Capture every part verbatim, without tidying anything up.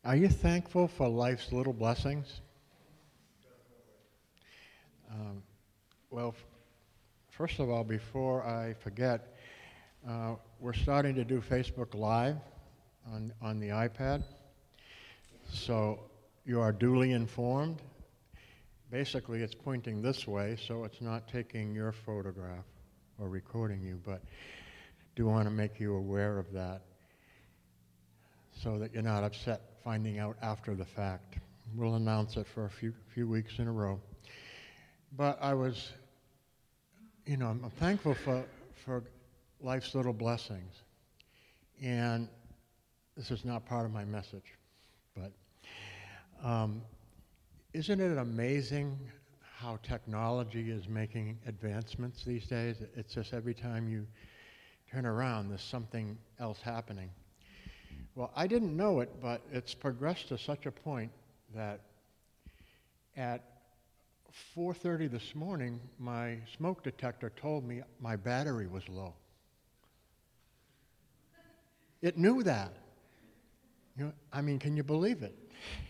Are you thankful for life's little blessings? Um, well, f- first of all, before I forget, uh, we're starting to do Facebook Live on, on the iPad. So you are duly informed. Basically, it's pointing this way, so it's not taking your photograph or recording you, but do want to make you aware of that so that you're not upset finding out after the fact. We'll announce it for a few few weeks in a row. But I was, you know, I'm thankful for, for life's little blessings. And this is not part of my message, but um, isn't it amazing how technology is making advancements these days? It's just every time you turn around, there's something else happening. Well, I didn't know it, but it's progressed to such a point that at four thirty this morning, my smoke detector told me my battery was low. It knew that. You know, I mean, can you believe it?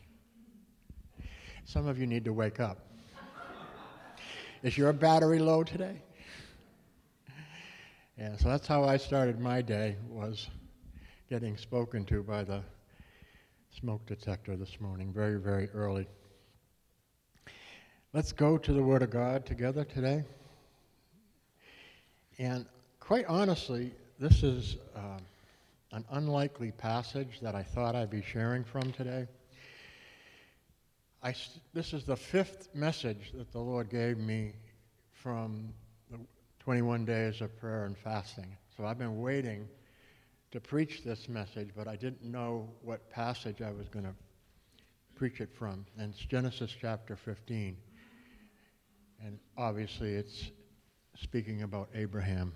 Some of you need to wake up. Is your battery low today? Yeah, so that's how I started my day, was getting spoken to by the smoke detector this morning, very, very early. Let's go to the Word of God together today. And quite honestly, this is uh, an unlikely passage that I thought I'd be sharing from today. I, this is the fifth message that the Lord gave me from the twenty-one days of prayer and fasting. So I've been waiting to preach this message, but I didn't know what passage I was going to preach it from. And it's Genesis chapter fifteen. And obviously it's speaking about Abraham.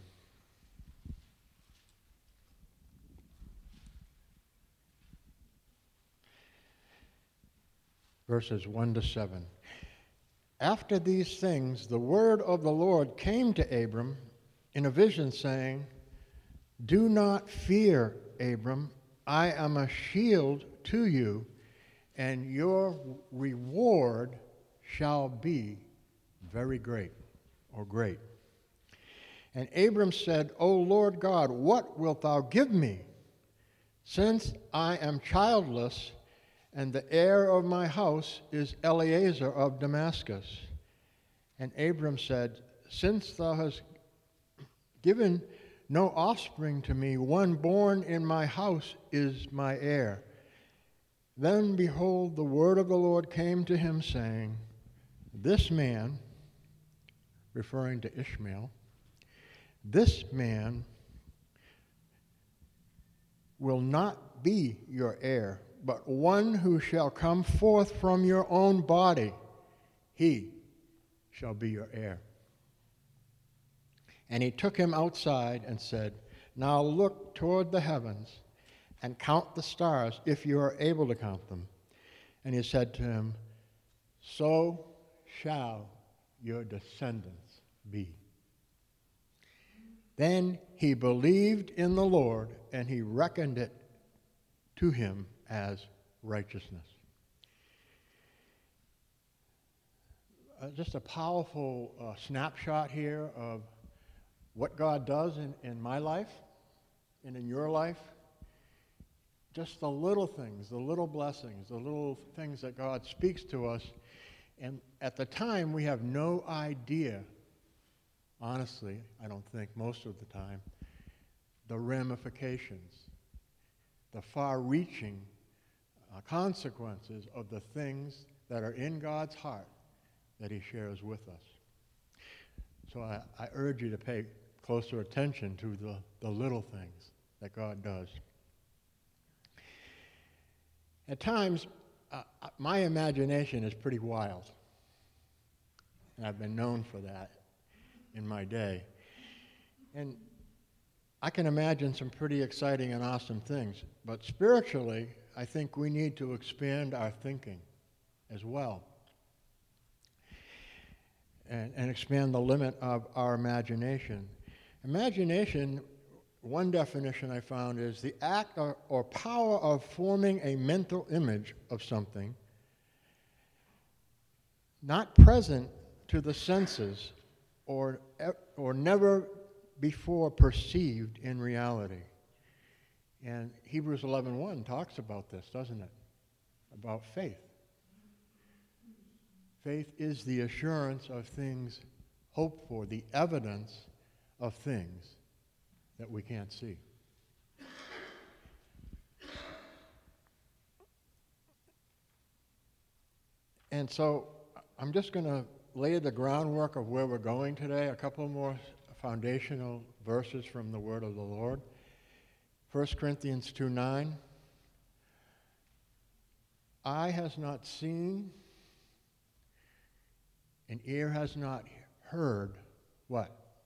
Verses one to seven. After these things, the word of the Lord came to Abram in a vision, saying, "Do not fear, Abram. I am a shield to you, and your reward shall be very great," or great. And Abram said, "O Lord God, what wilt thou give me, since I am childless, and the heir of my house is Eliezer of Damascus?" And Abram said, "Since thou hast given no offspring to me, one born in my house is my heir." Then, behold, the word of the Lord came to him, saying, "This man," referring to Ishmael, "this man will not be your heir, but one who shall come forth from your own body, he shall be your heir." And he took him outside and said, "Now look toward the heavens and count the stars, if you are able to count them." And he said to him, "So shall your descendants be." Then he believed in the Lord, and he reckoned it to him as righteousness. Uh, just a powerful uh, snapshot here of what God does in, in my life and in your life. Just the little things, the little blessings, the little things that God speaks to us. And at the time, we have no idea, honestly, I don't think most of the time, the ramifications, the far-reaching uh, consequences of the things that are in God's heart that he shares with us. So I, I urge you to pay closer attention to the, the little things that God does. At times, uh, my imagination is pretty wild. And I've been known for that in my day. And I can imagine some pretty exciting and awesome things. But spiritually, I think we need to expand our thinking as well. And, and expand the limit of our imagination. Imagination one definition I found is the act or, or power of forming a mental image of something not present to the senses or, or never before perceived in reality. And Hebrews eleven one talks about this, doesn't it? About faith. Faith is the assurance of things hoped for, the evidence of things that we can't see. And so I'm just going to lay the groundwork of where we're going today, a couple more foundational verses from the Word of the Lord. First Corinthians two nine. Eye has not seen, and ear has not heard what?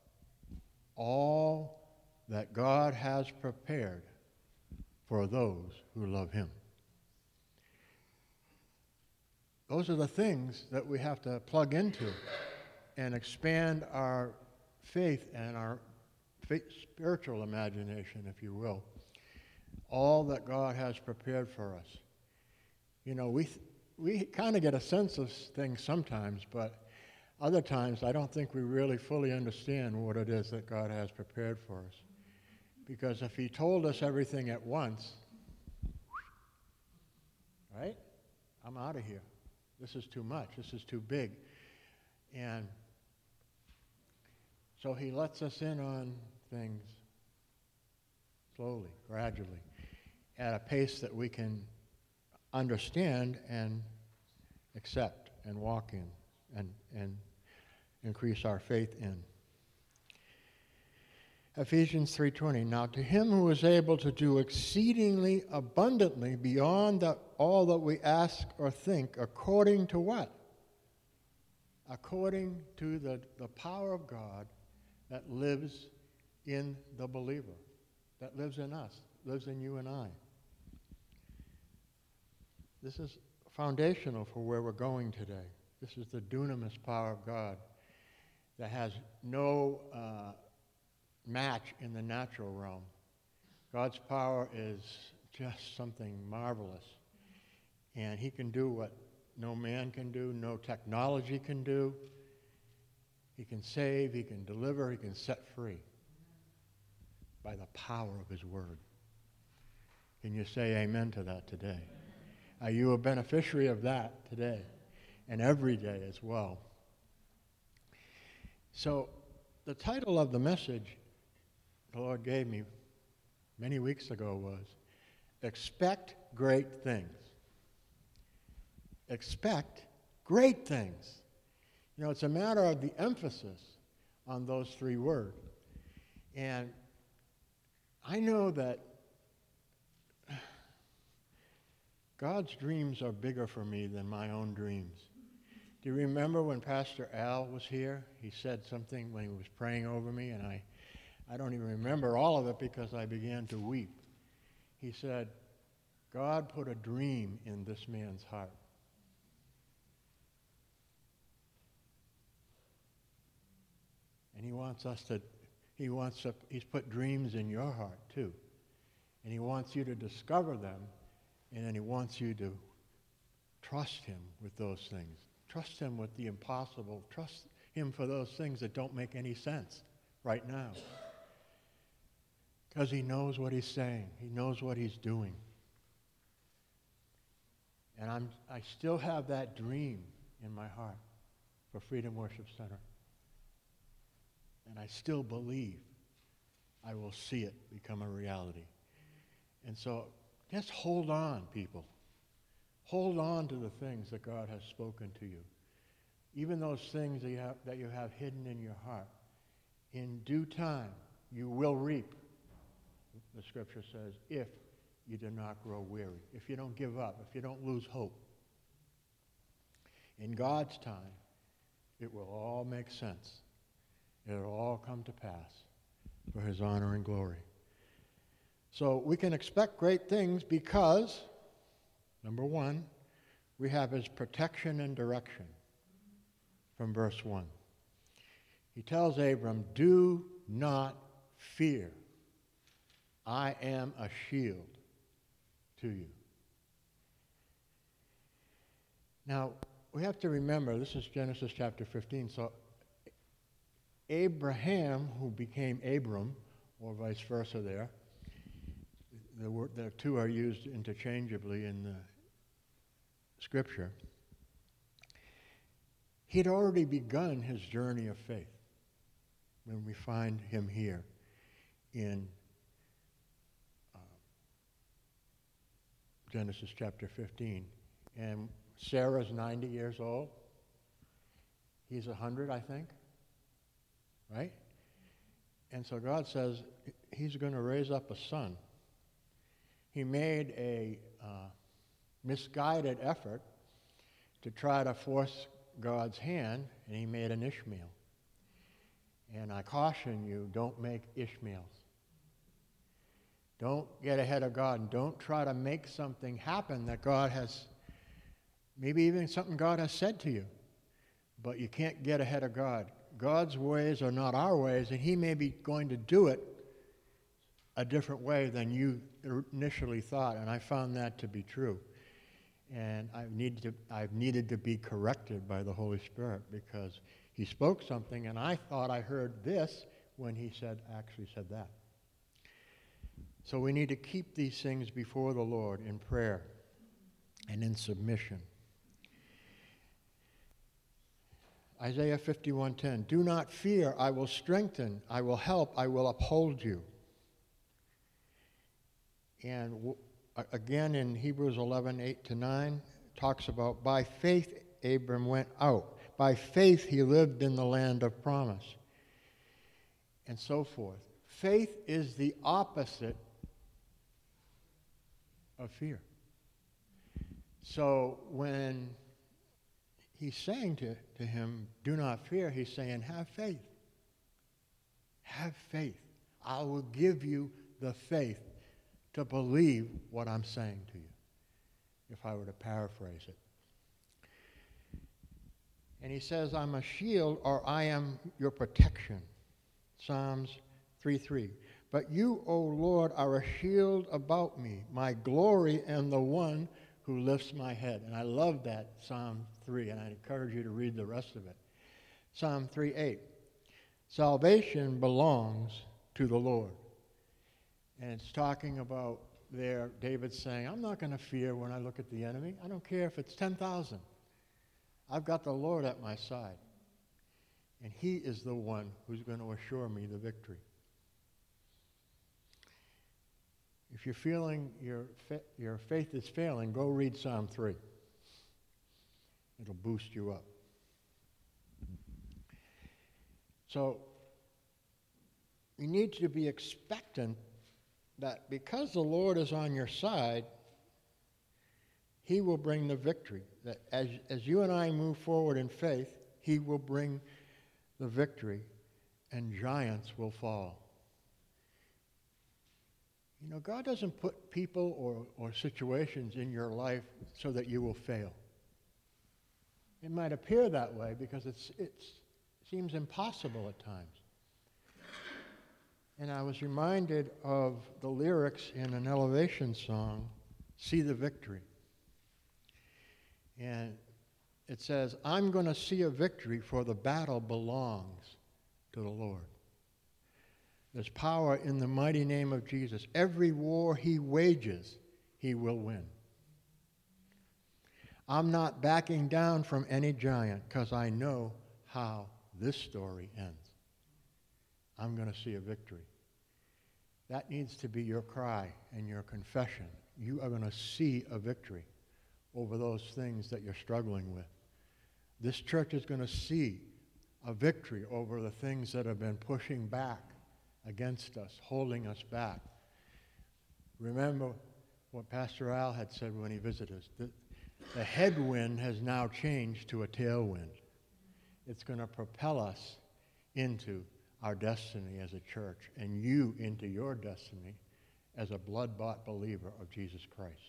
All that God has prepared for those who love him. Those are the things that we have to plug into and expand our faith and our faith, spiritual imagination, if you will. All that God has prepared for us. You know, we th- we kind of get a sense of things sometimes, but other times I don't think we really fully understand what it is that God has prepared for us. Because if he told us everything at once, right? I'm out of here. This is too much. This is too big. And so he lets us in on things slowly, gradually, at a pace that we can understand and accept and walk in and, and increase our faith in. Ephesians three twenty, now to him who is able to do exceedingly abundantly beyond the, all that we ask or think, according to what? According to the, the power of God that lives in the believer, that lives in us, lives in you and I. This is foundational for where we're going today. This is the dunamis power of God that has no uh, match in the natural realm. God's power is just something marvelous. And he can do what no man can do, no technology can do. He can save, he can deliver, he can set free by the power of his word. Can you say amen to that today? Are you a beneficiary of that today and every day as well? So the title of the message the Lord gave me many weeks ago was, Expect Great Things. Expect great things. You know, it's a matter of the emphasis on those three words. And I know that God's dreams are bigger for me than my own dreams. Do you remember when Pastor Al was here? He said something when he was praying over me, and I, I don't even remember all of it because I began to weep. He said, God put a dream in this man's heart. And he wants us to, he wants to, he's put dreams in your heart too. And he wants you to discover them, and then he wants you to trust him with those things. Trust him with the impossible. Trust him for those things that don't make any sense right now. Because he knows what he's saying. He knows what he's doing. And I'm, I still have that dream in my heart for Freedom Worship Center. And I still believe I will see it become a reality. And so just hold on, people. Hold on to the things that God has spoken to you. Even those things that you have, that you have hidden in your heart. In due time, you will reap, the scripture says, if you do not grow weary, if you don't give up, if you don't lose hope. In God's time, it will all make sense. It will all come to pass for his honor and glory. So we can expect great things because, number one, we have his protection and direction from verse one. He tells Abram, do not fear. I am a shield to you. Now, we have to remember, this is Genesis chapter fifteen, so Abraham, who became Abram, or vice versa there, the, word, the two are used interchangeably in the Scripture. He'd already begun his journey of faith when we find him here in uh, Genesis chapter fifteen. And Sarah's ninety years old. He's one hundred, I think. Right? And so God says he's going to raise up a son. He made a uh, misguided effort to try to force God's hand, and he made an Ishmael. And I caution you, don't make Ishmaels. Don't get ahead of God, and don't try to make something happen that God has, maybe even something God has said to you. But you can't get ahead of God. God's ways are not our ways, and he may be going to do it a different way than you initially thought, and I found that to be true. And I've needed to, I've needed to be corrected by the Holy Spirit because he spoke something, and I thought I heard this when he said actually said that. So we need to keep these things before the Lord in prayer and in submission. Isaiah fifty-one ten, do not fear, I will strengthen, I will help, I will uphold you. And w- again in Hebrews eleven eight to nine, talks about by faith Abram went out. By faith he lived in the land of promise. And so forth. Faith is the opposite of fear. So when he's saying to, to him, do not fear, he's saying, have faith. Have faith. I will give you the faith to believe what I'm saying to you, if I were to paraphrase it. And he says, I'm a shield, or I am your protection. Psalms three three. But you, O Lord, are a shield about me, my glory and the one who lifts my head. And I love that, Psalm three, and I encourage you to read the rest of it. Psalm three eight. Salvation belongs to the Lord. And it's talking about there, David saying, I'm not going to fear when I look at the enemy. I don't care if it's ten thousand. I've got the Lord at my side. And he is the one who's going to assure me the victory. If you're feeling your, fa- your faith is failing, go read Psalm three. It'll boost you up. So, you need to be expectant that because the Lord is on your side, he will bring the victory. That as, as you and I move forward in faith, he will bring the victory, and giants will fall. You know, God doesn't put people or, or situations in your life so that you will fail. It might appear that way because it's, it seems impossible at times. And I was reminded of the lyrics in an Elevation song, See the Victory. And it says, I'm going to see a victory, for the battle belongs to the Lord. There's power in the mighty name of Jesus. Every war he wages, he will win. I'm not backing down from any giant because I know how this story ends. I'm going to see a victory. That needs to be your cry and your confession. You are going to see a victory over those things that you're struggling with. This church is going to see a victory over the things that have been pushing back against us, holding us back. Remember what Pastor Al had said when he visited us. The, the headwind has now changed to a tailwind. It's going to propel us into our destiny as a church, and you into your destiny as a blood-bought believer of Jesus Christ.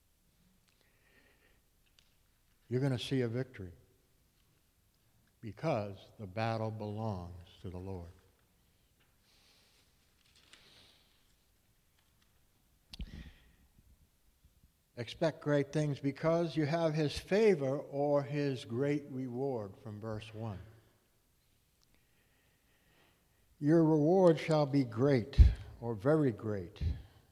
You're going to see a victory because the battle belongs to the Lord. Expect great things because you have his favor or his great reward, from verse one. Your reward shall be great, or very great.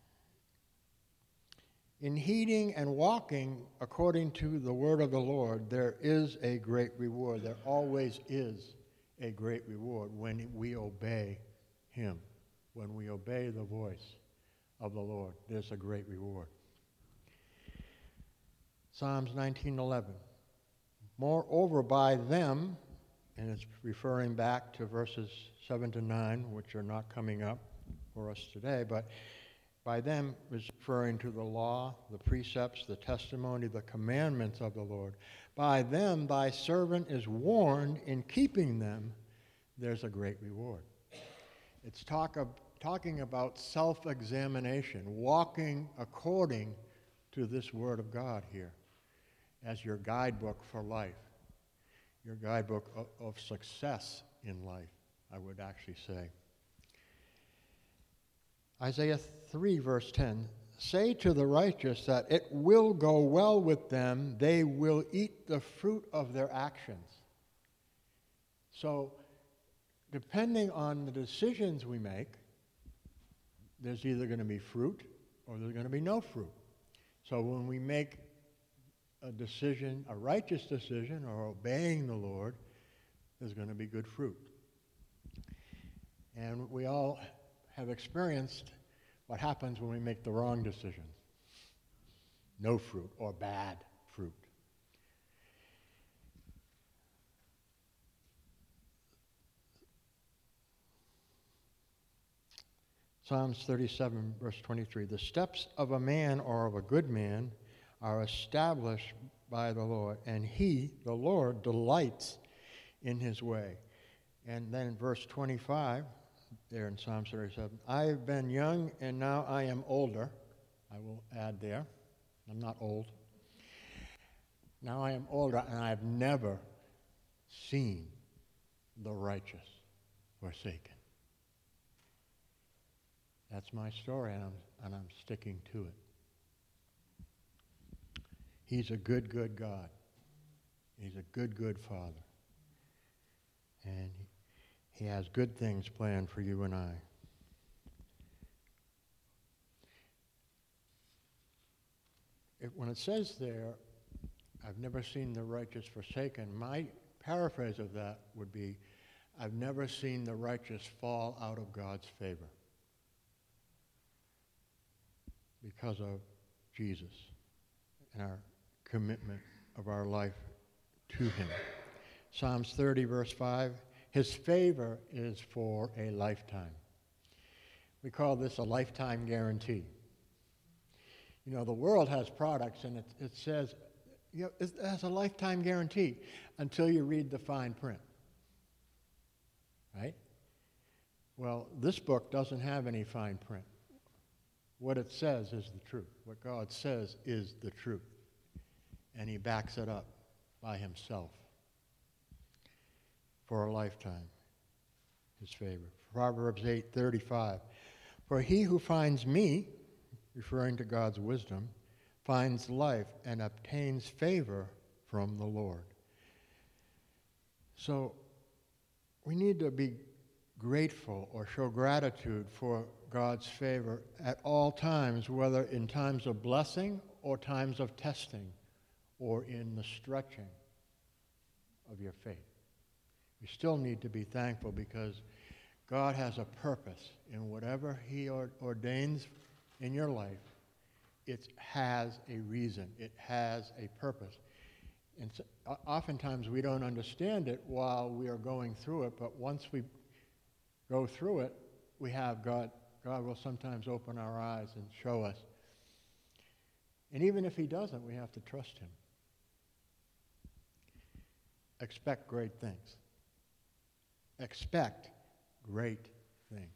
In heeding and walking according to the word of the Lord, there is a great reward. There always is a great reward when we obey him. When we obey the voice of the Lord, there's a great reward. Psalms nineteen eleven. Moreover, by them, and it's referring back to verses seven to nine, which are not coming up for us today, but by them is referring to the law, the precepts, the testimony, the commandments of the Lord. By them thy servant is warned, in keeping them there's a great reward. It's talk of, talking about self-examination, walking according to this word of God here as your guidebook for life, your guidebook of, of success in life, I would actually say. Isaiah three, verse ten, say to the righteous that it will go well with them, they will eat the fruit of their actions. So, depending on the decisions we make, there's either going to be fruit or there's going to be no fruit. So when we make a decision, a righteous decision, or obeying the Lord, there's going to be good fruit. And we all have experienced what happens when we make the wrong decisions. No fruit or bad fruit. Psalms thirty-seven, verse twenty-three, the steps of a man or of a good man are established by the Lord, and he, the Lord, delights in his way. And then verse twenty-five, there in Psalm thirty-seven, I have been young and now I am older. I will add there, I'm not old. Now I am older and I have never seen the righteous forsaken. That's my story, and I'm, and I'm sticking to it. He's a good, good God. He's a good, good Father. And he, he has good things planned for you and I. It, when it says there, I've never seen the righteous forsaken, my paraphrase of that would be, I've never seen the righteous fall out of God's favor because of Jesus and our commitment of our life to him. Psalms thirty, verse five, his favor is for a lifetime. We call this a lifetime guarantee. You know, the world has products and it, it says, you know, it has a lifetime guarantee until you read the fine print. Right? Well, this book doesn't have any fine print. What it says is the truth. What God says is the truth. And he backs it up by himself for a lifetime, his favor. Proverbs eight thirty-five. For he who finds me, referring to God's wisdom, finds life and obtains favor from the Lord. So we need to be grateful or show gratitude for God's favor at all times, whether in times of blessing or times of testing or in the stretching of your faith. You still need to be thankful because God has a purpose in whatever he ordains in your life. It has a reason. It has a purpose. And so, oftentimes we don't understand it while we are going through it, but once we go through it, we have God. God will sometimes open our eyes and show us. And even if he doesn't, we have to trust him. Expect great things. Expect great things.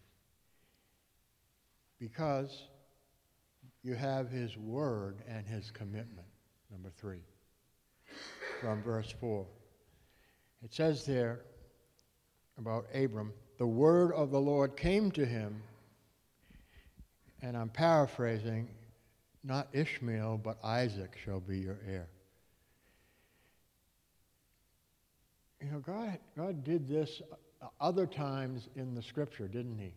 Because you have his word and his commitment, number three, from verse four. It says there about Abram, the word of the Lord came to him, and I'm paraphrasing, not Ishmael, but Isaac shall be your heir. You know, God, God did this other times in the Scripture, didn't he?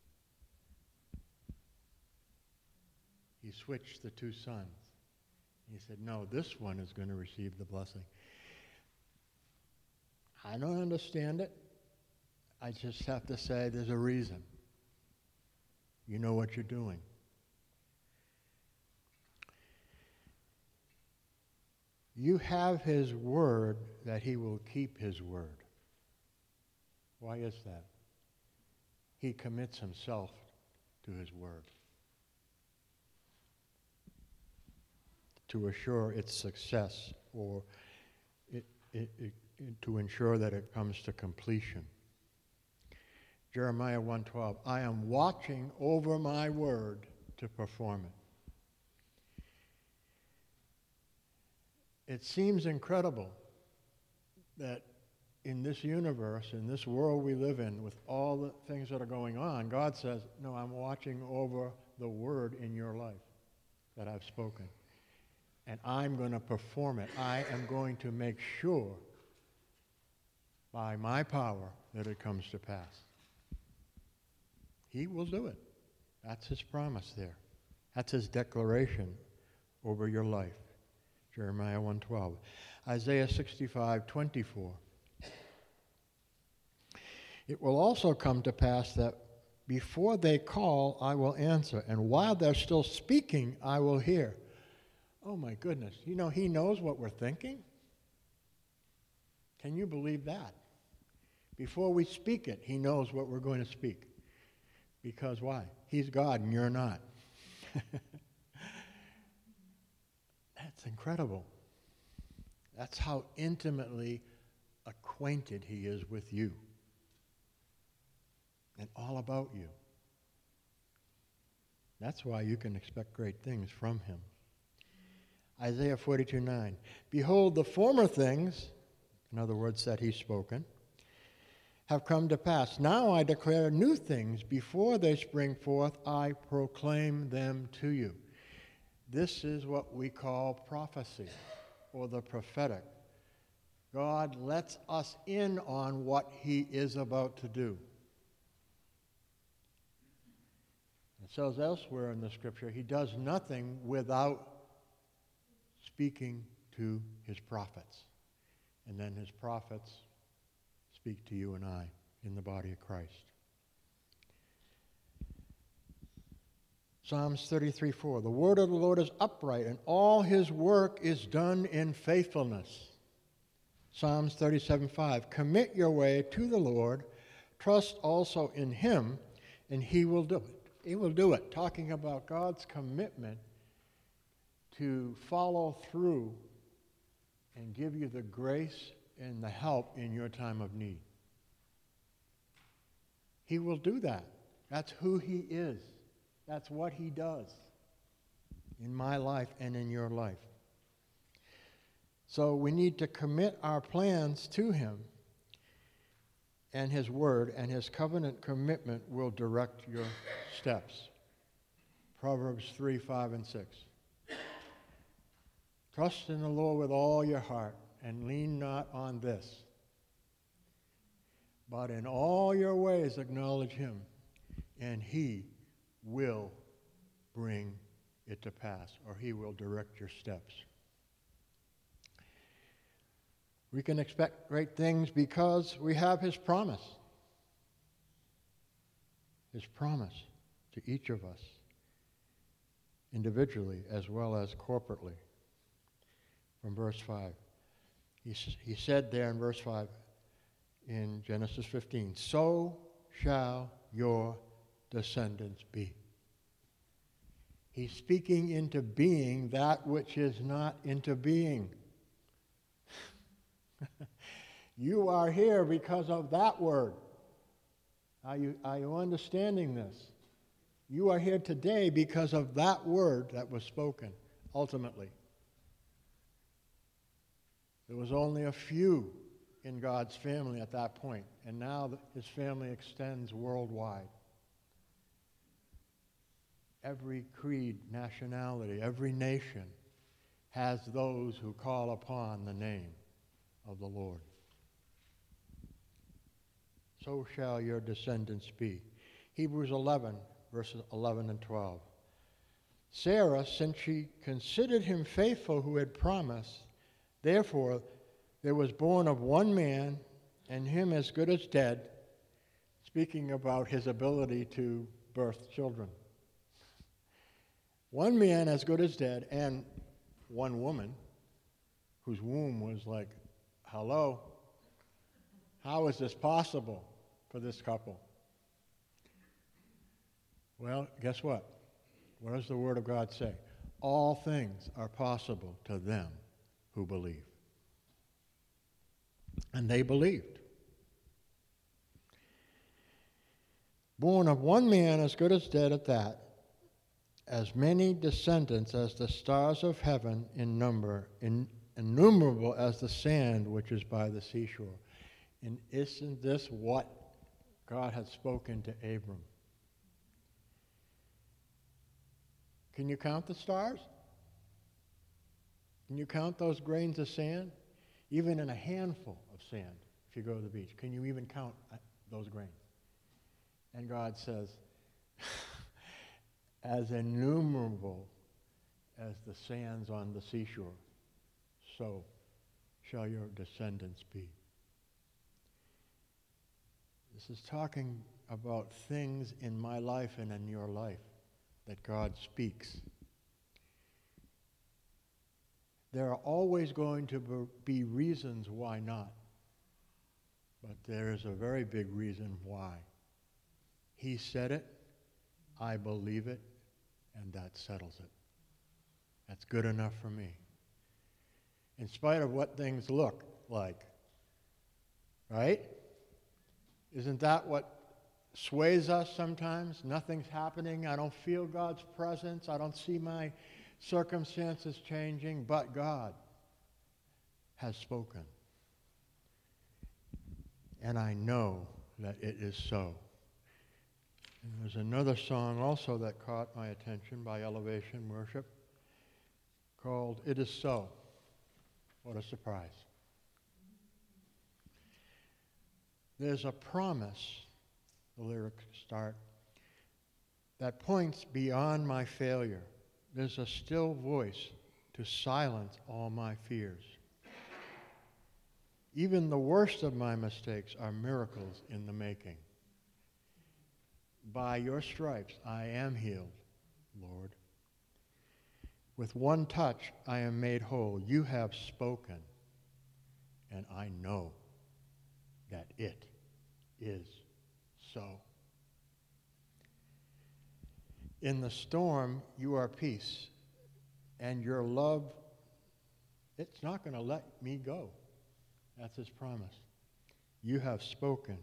He switched the two sons. He said, no, this one is going to receive the blessing. I don't understand it. I just have to say there's a reason. You know what you're doing. You have his word that he will keep his word. Why is that? He commits himself to his word to assure its success, or it, it, it, it, to ensure that it comes to completion. Jeremiah one twelve, I am watching over my word to perform it. It seems incredible that in this universe, in this world we live in, with all the things that are going on, God says, no, I'm watching over the word in your life that I've spoken. And I'm going to perform it. I am going to make sure by my power that it comes to pass. He will do it. That's his promise there. That's his declaration over your life. Jeremiah one twelve. Isaiah sixty-five twenty-four. It will also come to pass that before they call, I will answer, and while they're still speaking, I will hear. Oh my goodness, you know, he knows what we're thinking? Can you believe that? Before we speak it, he knows what we're going to speak. Because why? He's God and you're not. That's incredible. That's how intimately acquainted he is with you and all about you. That's why you can expect great things from him. Isaiah forty-two nine. Behold, the former things, in other words, that he's spoken, have come to pass. Now I declare new things. Before they spring forth, I proclaim them to you. This is what we call prophecy, or the prophetic. God lets us in on what he is about to do. It says elsewhere in the scripture, he does nothing without speaking to his prophets. And then his prophets speak to you and I in the body of Christ. Psalms thirty-three four. The word of the Lord is upright, and all his work is done in faithfulness. Psalms thirty-seven five. Commit your way to the Lord, trust also in him, and he will do it. He will do it. Talking about God's commitment to follow through and give you the grace and the help in your time of need. He will do that. That's who he is. That's what he does in my life and in your life. So we need to commit our plans to him and his word, and his covenant commitment will direct your steps. Proverbs three, five, and six. Trust in the Lord with all your heart, and lean not on this. But in all your ways acknowledge him, and he will bring it to pass, or he will direct your steps. We can expect great things because we have his promise. His promise to each of us, individually as well as corporately. From verse five. He, he said there in verse five in Genesis fifteen, so shall your descendants be. He's speaking into being that which is not into being. You are here because of that word. Are you, are you understanding this? You are here today because of that word that was spoken, ultimately. There was only a few in God's family at that point, and now his family extends worldwide. every creed, nationality, every nation has those who call upon the name of the Lord. So shall your descendants be. Hebrews eleven, verses eleven and twelve. Sarah, since she considered him faithful who had promised, therefore there was born of one man, and him as good as dead, speaking about his ability to birth children. One man as good as dead, and one woman whose womb was like, hello, how is this possible for this couple? Well, guess what? What does the Word of God say? All things are possible to them who believe. And they believed. Born of one man as good as dead at that, as many descendants as the stars of heaven in number, in, innumerable as the sand which is by the seashore. And isn't this what God had spoken to Abram? Can you count the stars? Can you count those grains of sand? Even in a handful of sand, if you go to the beach, can you even count those grains? And God says, as innumerable as the sands on the seashore, so shall your descendants be. This is talking about things in my life and in your life that God speaks. There are always going to be reasons why not, but there is a very big reason why. He said it, I believe it, and that settles it. That's good enough for me. In spite of what things look like, right? Isn't that what sways us sometimes? Nothing's happening. I don't feel God's presence. I don't see my circumstances changing, but God has spoken. And I know that it is so. And there's another song also that caught my attention by Elevation Worship called It Is So. What a surprise. There's a promise, the lyrics start, that points beyond my failure. There's a still voice to silence all my fears. Even the worst of my mistakes are miracles in the making. By your stripes I am healed, Lord. With one touch I am made whole. You have spoken, and I know that it is so. In the storm, you are peace, and your love, it's not going to let me go. That's his promise. You have spoken,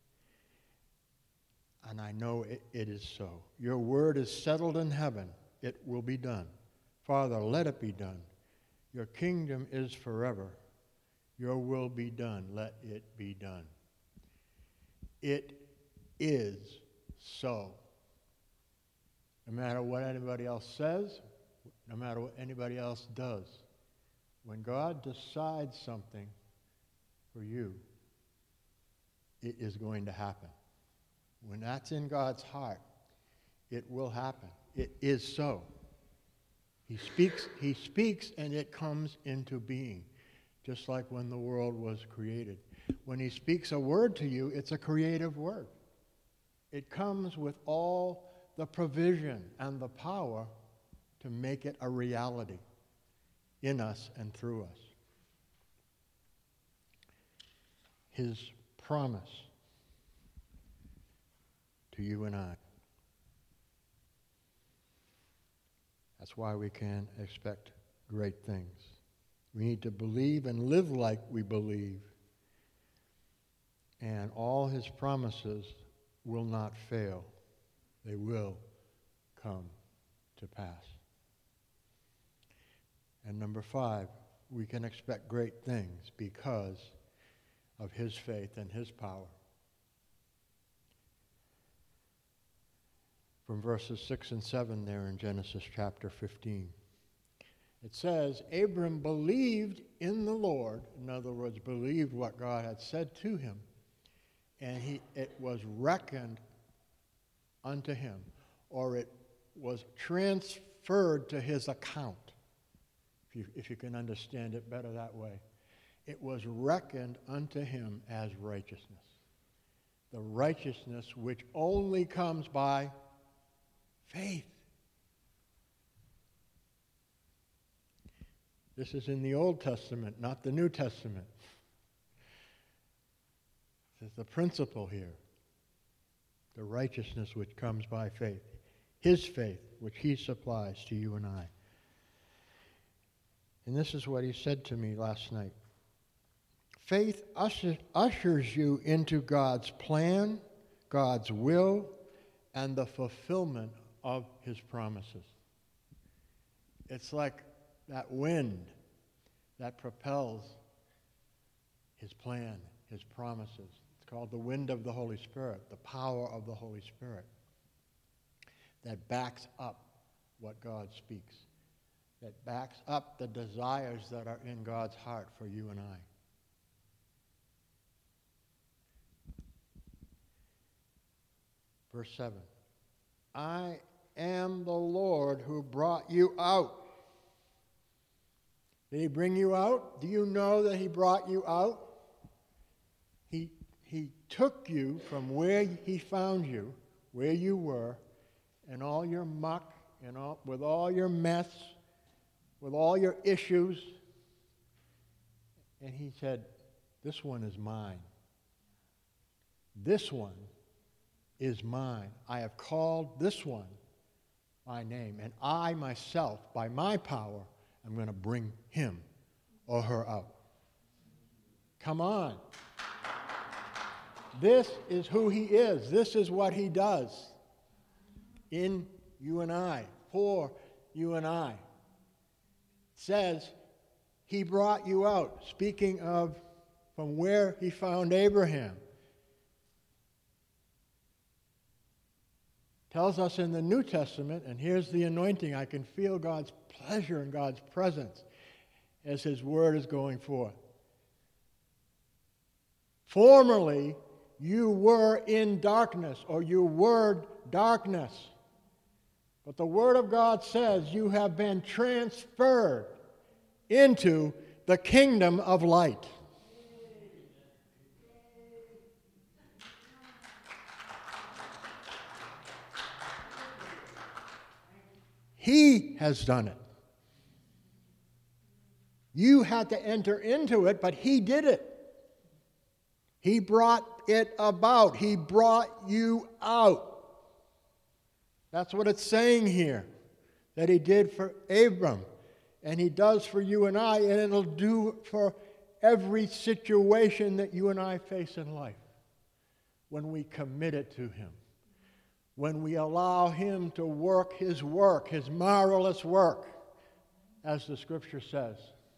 and I know it, it is so. Your word is settled in heaven. It will be done. Father, let it be done. Your kingdom is forever. Your will be done. Let it be done. It is so. No matter what anybody else says, no matter what anybody else does, when God decides something for you, it is going to happen. When that's in God's heart, it will happen. It is so. He speaks, he speaks and it comes into being, just like when the world was created. When he speaks a word to you, it's a creative word. It comes with all the provision and the power to make it a reality in us and through us. His promise to you and I. That's why we can expect great things. We need to believe and live like we believe. And all his promises will not fail. They will come to pass. And number five, we can expect great things because of his faith and his power. from verses six and seven there in Genesis chapter fifteen. It says, Abram believed in the Lord, in other words, believed what God had said to him, and he, it was reckoned unto him, or it was transferred to his account, if you, if you can understand it better that way. It was reckoned unto him as righteousness. The righteousness which only comes by faith. This is in the Old Testament, not the New Testament. This is the principle here. The righteousness which comes by faith. His faith, which he supplies to you and I. And this is what he said to me last night. Faith ushers you into God's plan, God's will, and the fulfillment of his promises. It's like that wind that propels his plan, his promises. It's called the wind of the Holy Spirit, the power of the Holy Spirit that backs up what God speaks, that backs up the desires that are in God's heart for you and I. Verse seven, I am the Lord who brought you out. Did he bring you out? Do you know that he brought you out? He, he took you from where he found you, where you were, and all your muck, and all, with all your mess, with all your issues, and he said, this one is mine. This one is mine. I have called this one by name, and I myself, by my power, I'm going to bring him or her out. Come on. This is who he is. This is what he does in you and I, for you and I. It says he brought you out, speaking of from where he found Abraham. Tells us in the New Testament, and here's the anointing, I can feel God's pleasure and God's presence as his word is going forth. Formerly, you were in darkness, or you were darkness. But the word of God says you have been transferred into the kingdom of light. He has done it. You had to enter into it, but he did it. He brought it about. He brought you out. That's what it's saying here, that he did for Abram, and he does for you and I, and it'll do for every situation that you and I face in life when we commit it to him. When we allow him to work his work, his marvelous work, as the scripture says.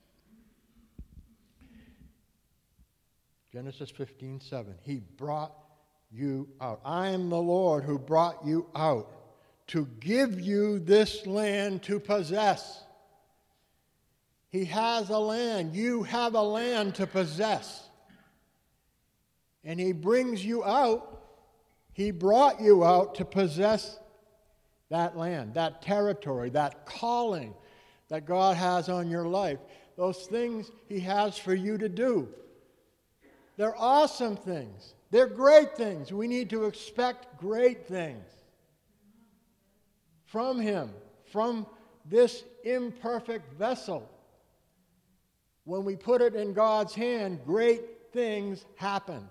Genesis fifteen seven. He brought you out. I am the Lord who brought you out to give you this land to possess. He has a land. You have a land to possess. And he brings you out. He brought you out to possess that land, that territory, that calling that God has on your life. Those things he has for you to do. They're awesome things. They're great things. We need to expect great things from him, from this imperfect vessel. When we put it in God's hand, great things happen.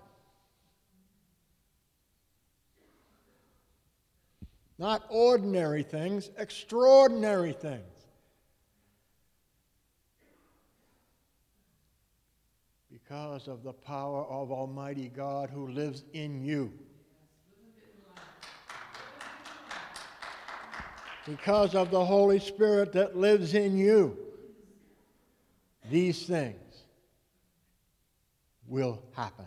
Not ordinary things, extraordinary things. Because of the power of Almighty God who lives in you. Because of the Holy Spirit that lives in you. These things will happen.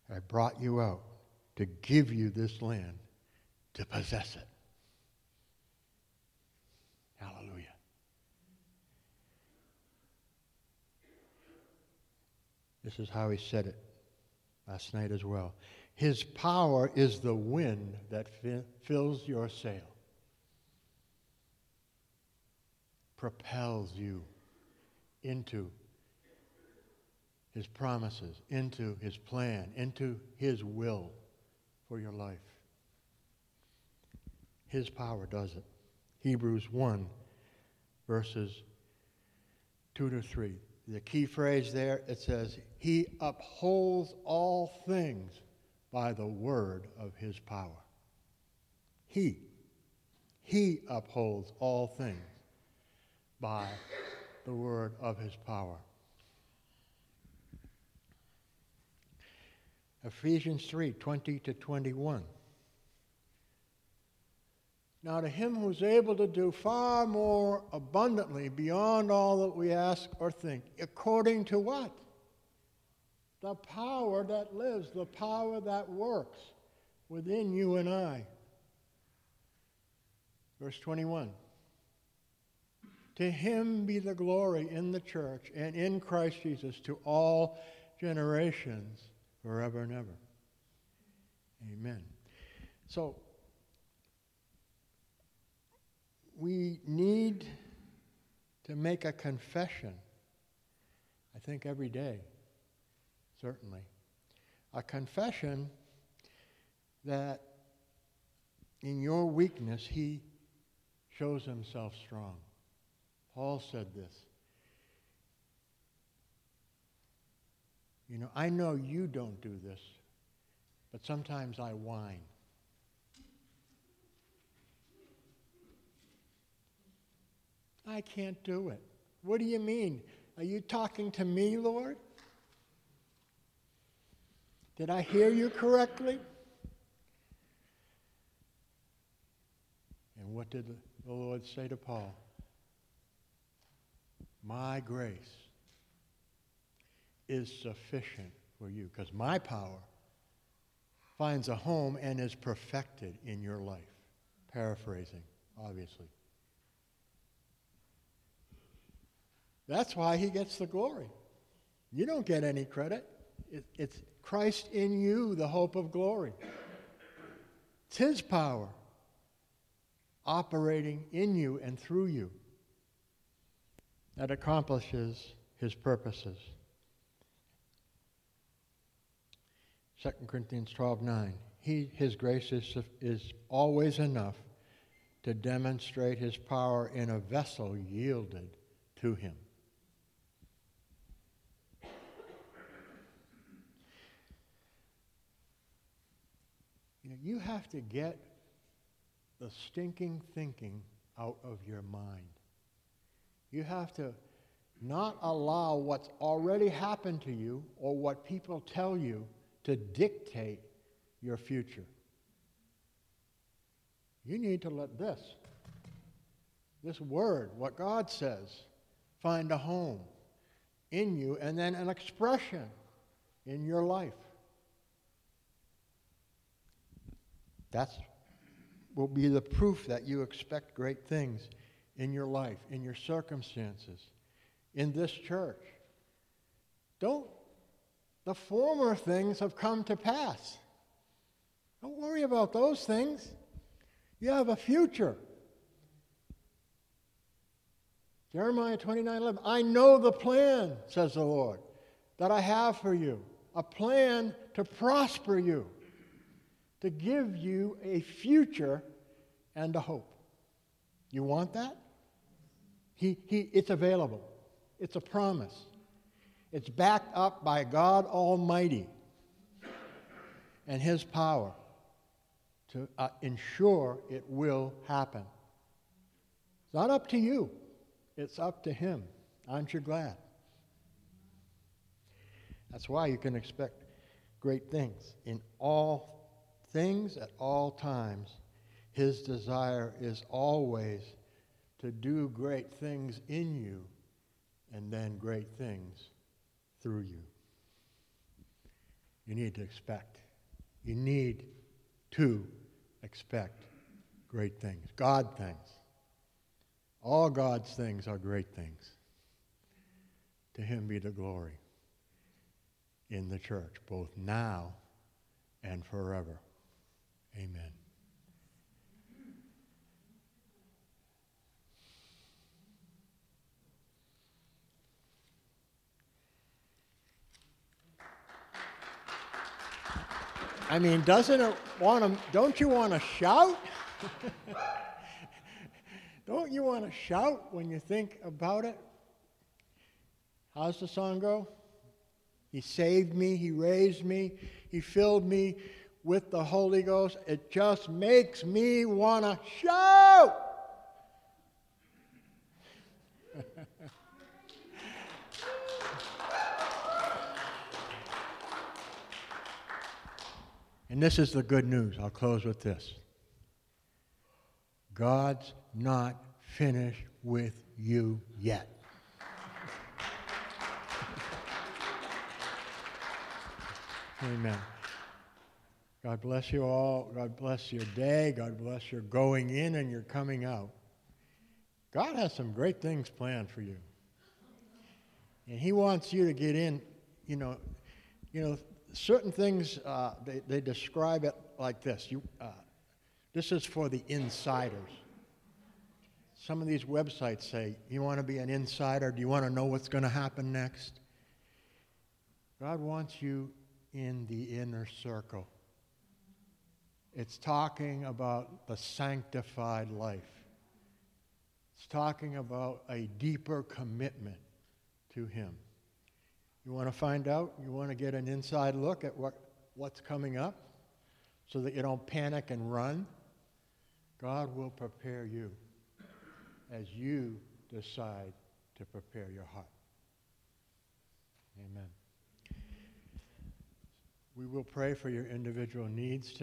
I brought you out to give you this land to possess it. Hallelujah. This is how he said it last night as well. His power is the wind that fi- fills your sail, propels you into his promises, into his plan, into his will for your life. His power does it. Hebrews one, verses two to three. The key phrase there, it says, he upholds all things by the word of his power. He. He upholds all things by the word of his power. Ephesians three, twenty to twenty-one. Now to him who's able to do far more abundantly beyond all that we ask or think, according to what? The power that lives, the power that works within you and I. Verse twenty-one. To him be the glory in the church and in Christ Jesus to all generations, forever and ever. Amen. So, we need to make a confession, I think every day, certainly. A confession that in your weakness, he shows himself strong. Paul said this. You know, I know you don't do this, but sometimes I whine. I can't do it. What do you mean? Are you talking to me, Lord? Did I hear you correctly? And what did the Lord say to Paul? My grace is sufficient for you, because my power finds a home and is perfected in your life. Paraphrasing, obviously. That's why he gets the glory. You don't get any credit. It, it's Christ in you, the hope of glory. It's his power operating in you and through you that accomplishes his purposes. Second Corinthians twelve nine. He, his grace is, is always enough to demonstrate his power in a vessel yielded to him. You know, you have to get the stinking thinking out of your mind. You have to not allow what's already happened to you or what people tell you to dictate your future. You need to let this, this word, what God says, find a home in you and then an expression in your life. That's will be the proof that you expect great things in your life, in your circumstances, in this church. Don't, the former things have come to pass. Don't worry about those things. You have a future. Jeremiah twenty-nine eleven. I know the plan, says the Lord, that I have for you. A plan to prosper you, to give you a future and a hope. You want that? He, he, it's available. It's a promise. It's backed up by God Almighty and his power to uh, ensure it will happen. It's not up to you. It's up to him. Aren't you glad? That's why you can expect great things. In all things, at all times, his desire is always to do great things in you and then great things through you. you need to expect. You need to expect great things, God things. All God's things are great things. To him be the glory in the church, both now and forever. Amen. I mean, doesn't it want to, don't you want to shout? Don't you want to shout when you think about it? How's the song go? He saved me, he raised me, he filled me with the Holy Ghost. It just makes me want to shout. And this is the good news. I'll close with this. God's not finished with you yet. Amen. God bless you all. God bless your day. God bless your going in and your coming out. God has some great things planned for you. And he wants you to get in, you know, you know, certain things, uh, they, they describe it like this. You, uh, this is for the insiders. Some of these websites say, you want to be an insider? Do you want to know what's going to happen next? God wants you in the inner circle. It's talking about the sanctified life. It's talking about a deeper commitment to him. You want to find out? You want to get an inside look at what, what's coming up so that you don't panic and run? God will prepare you as you decide to prepare your heart. Amen. We will pray for your individual needs today.